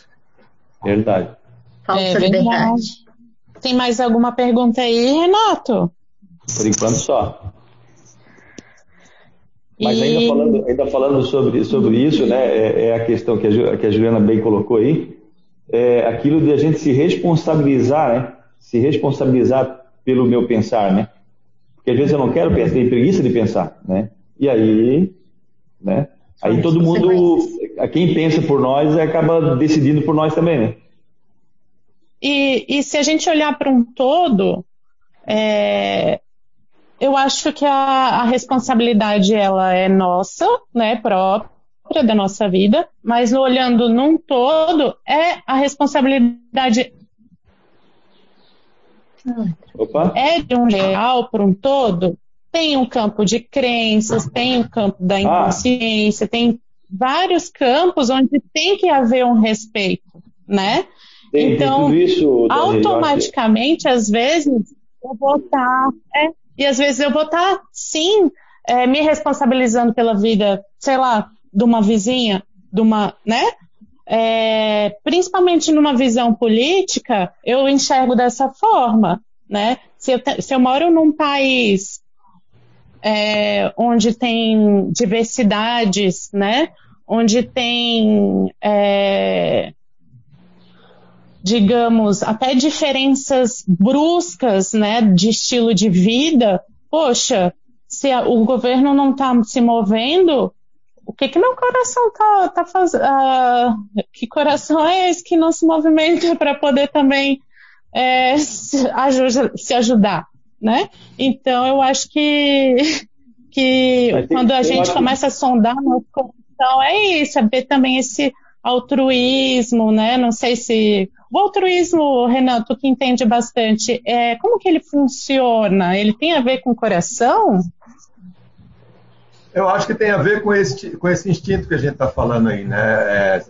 Verdade. Falsa liberdade. Tem mais alguma pergunta aí, Renato? Por enquanto só. Mas ainda falando sobre isso, né, é a questão que a Juliana bem colocou aí, aquilo de a gente se responsabilizar, né, se responsabilizar pelo meu pensar, né, porque às vezes eu não quero pensar, tenho preguiça de pensar, né, e aí, né, aí todo mundo, quem pensa por nós acaba decidindo por nós também, né. E se a gente olhar para um todo, eu acho que a responsabilidade ela é nossa, né, própria da nossa vida, mas olhando num todo, a responsabilidade de um geral para um todo. Tem um campo de crenças, tem um campo da inconsciência, tem vários campos onde tem que haver um respeito, né? Então, tudo isso, automaticamente, às vezes, eu vou estar... E às vezes eu vou estar, sim, me responsabilizando pela vida, sei lá, de uma vizinha, né? Principalmente numa visão política, eu enxergo dessa forma, né? Se eu moro num país onde tem diversidades, né? Onde tem, digamos, até diferenças bruscas, né, de estilo de vida, poxa, se o governo não está se movendo, o que meu coração tá fazendo? Que coração é esse que não se movimenta para poder também se ajudar, né? Então, eu acho que quando a gente começa a sondar nosso coração, é isso, é ver também esse altruísmo, né? Não sei se... O altruísmo, Renan, tu que entende bastante, como que ele funciona? Ele tem a ver com o coração? Eu acho que tem a ver com esse instinto que a gente está falando aí, né?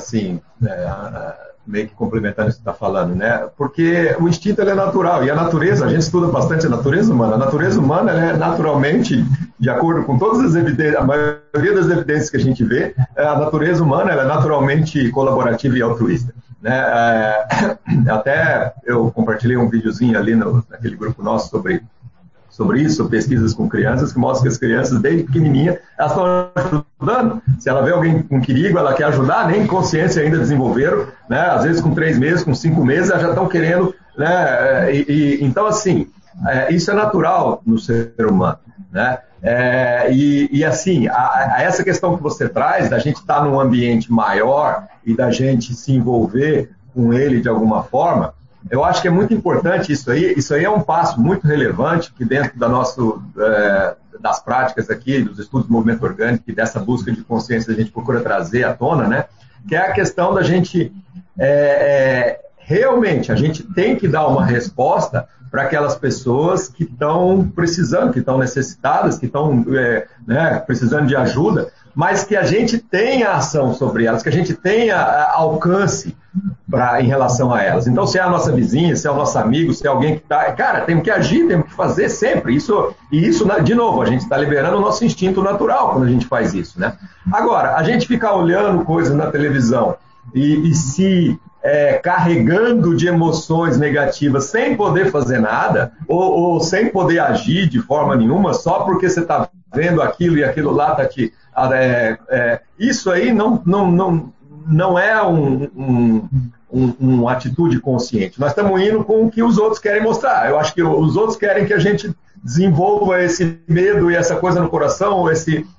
Meio que complementando isso que está falando, né? Porque o instinto ele é natural, e a natureza, a gente estuda bastante a natureza humana. A natureza humana ela é naturalmente, de acordo com todas as evidências, a maioria das evidências que a gente vê, a natureza humana ela é naturalmente colaborativa e altruísta, né? Até eu compartilhei um videozinho ali naquele grupo nosso sobre isso, pesquisas com crianças, que mostram que as crianças, desde pequenininha, elas estão ajudando. Se ela vê alguém com perigo, ela quer ajudar, nem consciência ainda desenvolveram, né? Às vezes com 3 meses, com 5 meses, elas já estão querendo, né? Então, assim, isso é natural no ser humano, né? Assim, essa questão que você traz, da gente estar num ambiente maior e da gente se envolver com ele de alguma forma, eu acho que é muito importante isso aí. Isso aí é um passo muito relevante que dentro das práticas aqui, dos estudos do movimento orgânico e dessa busca de consciência a gente procura trazer à tona, né? Que é a questão da gente realmente, a gente tem que dar uma resposta para aquelas pessoas que estão precisando, que estão necessitadas, que estão precisando de ajuda, mas que a gente tenha ação sobre elas, que a gente tenha alcance em relação a elas. Então, se é a nossa vizinha, se é o nosso amigo, se é alguém que está... Cara, temos que agir, temos que fazer sempre. Isso, de novo, a gente está liberando o nosso instinto natural quando a gente faz isso, né? Agora, a gente ficar olhando coisas na televisão e se carregando de emoções negativas sem poder fazer nada, ou sem poder agir de forma nenhuma, só porque você está vendo aquilo e aquilo lá está te... isso aí não é uma atitude consciente. Nós estamos indo com o que os outros querem mostrar. Eu acho que os outros querem que a gente desenvolva esse medo e essa coisa no coração, ou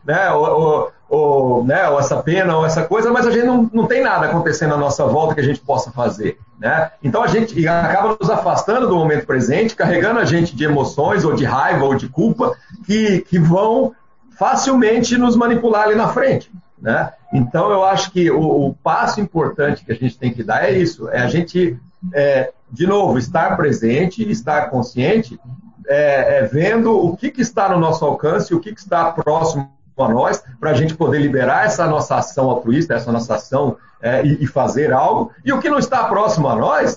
essa pena, ou essa coisa, mas a gente não tem nada acontecendo à nossa volta que a gente possa fazer, né? Então a gente acaba nos afastando do momento presente, carregando a gente de emoções, ou de raiva, ou de culpa, que vão facilmente nos manipular ali na frente, né? Então eu acho que o passo importante que a gente tem que dar é isso, a gente, de novo, estar presente, estar consciente, vendo o que está no nosso alcance, o que está próximo a nós, para a gente poder liberar essa nossa ação altruísta, essa nossa ação e fazer algo, e o que não está próximo a nós,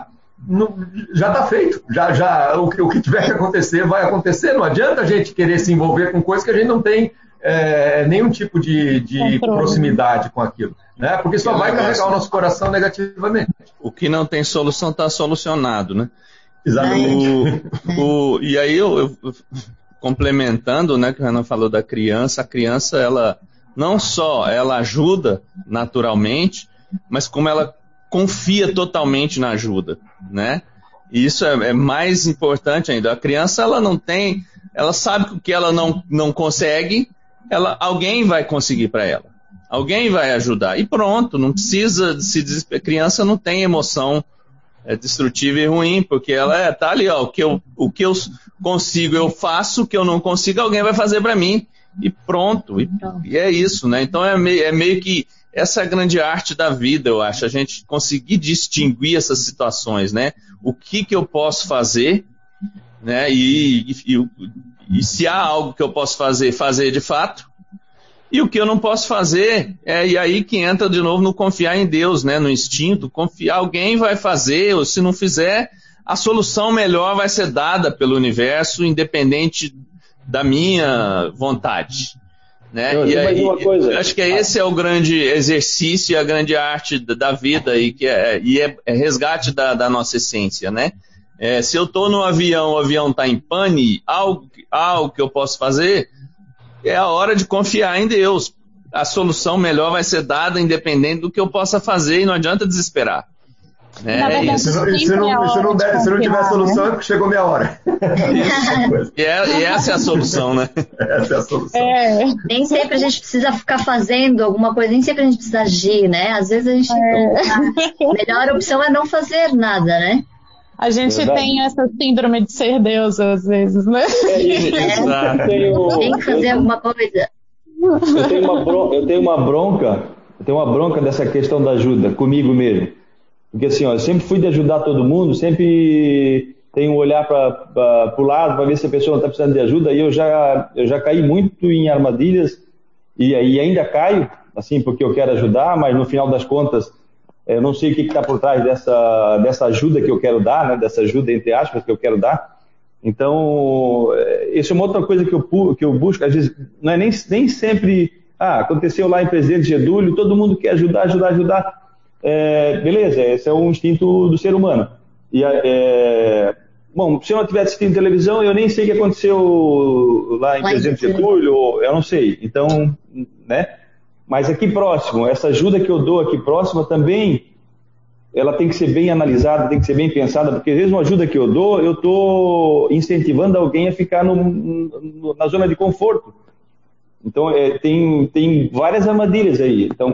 já está feito, o que tiver que acontecer vai acontecer. Não adianta a gente querer se envolver com coisas que a gente não tem nenhum tipo de proximidade com aquilo, né? Porque só vai carregar o nosso coração negativamente. O que não tem solução está solucionado, né? Exatamente. E aí eu complementando, né, que o Renan falou da criança, a criança ela não só ela ajuda naturalmente, mas como ela confia totalmente na ajuda, né? E isso é mais importante ainda. A criança ela sabe que o que ela não consegue, alguém vai conseguir para ela. Alguém vai ajudar. E pronto, não precisa se desesperar. A criança não tem emoção destrutiva e ruim, porque ela tá ali, ó, o que eu consigo eu faço, o que eu não consigo alguém vai fazer para mim. E pronto. E é isso, né? Então é meio que essa é a grande arte da vida, eu acho, a gente conseguir distinguir essas situações, né? O que eu posso fazer, né? E se há algo que eu posso fazer de fato, e o que eu não posso fazer, e aí que entra de novo no confiar em Deus, né? No instinto, confiar, alguém vai fazer, ou se não fizer, a solução melhor vai ser dada pelo universo, independente da minha vontade. Né? Acho que esse é o grande exercício e a grande arte da vida e é resgate da nossa essência, né? Se eu estou no avião, o avião está em pane, algo que eu posso fazer é a hora de confiar em Deus. A solução melhor vai ser dada independente do que eu possa fazer e não adianta desesperar. Se não tiver solução, é porque chegou minha hora. E essa é a solução, né? Essa é a solução. Nem sempre a gente precisa ficar fazendo alguma coisa, nem sempre a gente precisa agir, né? Às vezes a gente a melhor opção é não fazer nada, né? A gente tem essa síndrome de ser Deus, às vezes, né? Tem que fazer alguma coisa. Eu tenho uma bronca dessa questão da ajuda comigo mesmo. Porque assim, eu sempre fui de ajudar todo mundo, sempre tenho um olhar para o lado para ver se a pessoa não está precisando de ajuda, e eu já caí muito em armadilhas e ainda caio, assim, porque eu quero ajudar, mas no final das contas eu não sei o que está por trás dessa ajuda que eu quero dar, né, dessa ajuda entre aspas que eu quero dar. Então, isso é uma outra coisa que eu busco, às vezes, não é nem sempre, aconteceu lá em Presidente Gedúlio, todo mundo quer ajudar. Beleza, esse é um instinto do ser humano. Bom, se eu não estiver assistindo televisão, eu nem sei o que aconteceu lá em Presidente Getúlio, eu não sei. Então, né? Mas aqui próximo, essa ajuda que eu dou aqui próxima também, ela tem que ser bem analisada, tem que ser bem pensada, porque às vezes uma ajuda que eu dou, eu estou incentivando alguém a ficar na zona de conforto. Então, tem várias armadilhas aí. Então,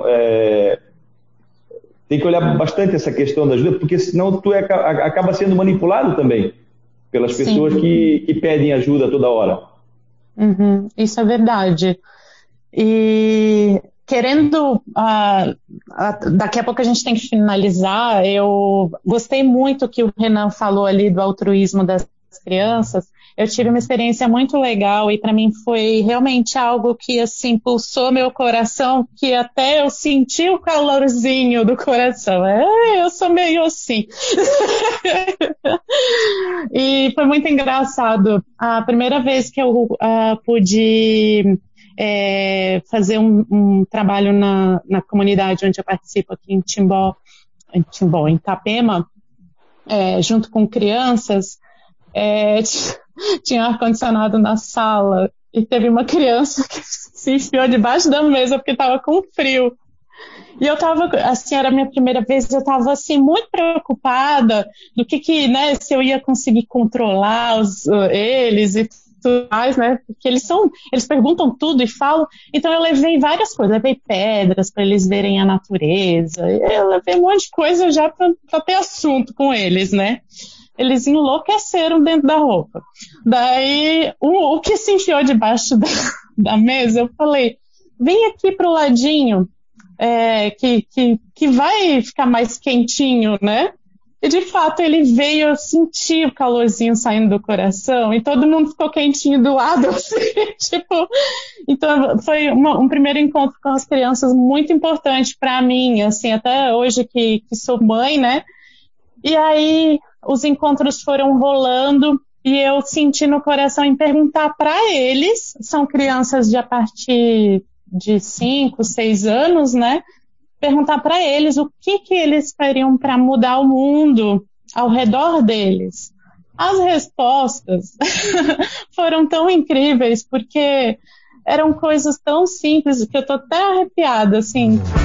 tem que olhar bastante essa questão da ajuda, porque senão tu acaba sendo manipulado também pelas pessoas que pedem ajuda toda hora. Isso é verdade. E querendo, daqui a pouco a gente tem que finalizar, eu gostei muito que o Renan falou ali do altruísmo das crianças. Eu tive uma experiência muito legal e para mim foi realmente algo que assim pulsou meu coração, que até eu senti o calorzinho do coração. Eu sou meio assim. E foi muito engraçado. A primeira vez que eu pude fazer um trabalho na comunidade onde eu participo aqui em Timbó, em Itapema, junto com crianças, tinha ar-condicionado na sala e teve uma criança que se enfiou debaixo da mesa porque estava com frio. E eu estava, assim, era a minha primeira vez, eu estava, assim, muito preocupada do que né, se eu ia conseguir controlar eles e tudo mais, né, porque eles perguntam tudo e falam, então eu levei várias coisas, levei pedras para eles verem a natureza, eu levei um monte de coisa já para ter assunto com eles, né. Eles enlouqueceram dentro da roupa. Daí, o que se enfiou debaixo da mesa, eu falei, vem aqui pro ladinho, que vai ficar mais quentinho, né? E de fato ele veio, eu senti o calorzinho saindo do coração, e todo mundo ficou quentinho do lado, assim, tipo... Então foi um primeiro encontro com as crianças muito importante para mim, assim, até hoje que sou mãe, né? E aí os encontros foram rolando e eu senti no coração em perguntar para eles, são crianças de a partir de 5, 6 anos, né? Perguntar para eles o que eles fariam para mudar o mundo ao redor deles. As respostas foram tão incríveis, porque eram coisas tão simples que eu tô até arrepiada, assim.